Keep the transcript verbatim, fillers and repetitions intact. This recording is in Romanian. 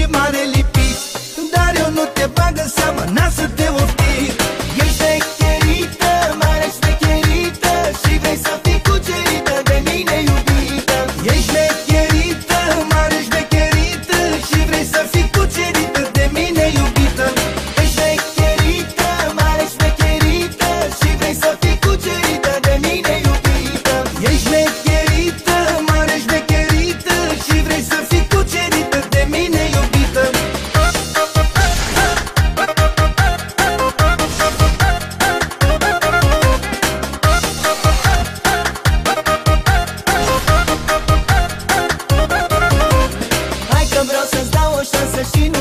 e mare lipit, dar eu nu te bag în seamă, n-am să te oftic. Ești șmecherită, mare șmecherită, și vrei să fii cucerită de mine, iubită. Ești șmecherită, mare șmecherită, și vrei să fii cucerită de mine, iubită. Ești șmecherită, mare șmecherită, și vrei să fii cucerită de mine, iubită. Ești șmecherită, mare șmecherită, și vrei să fii cucerită de mine, iubită. Hai că vreau să-ți dau o șansă și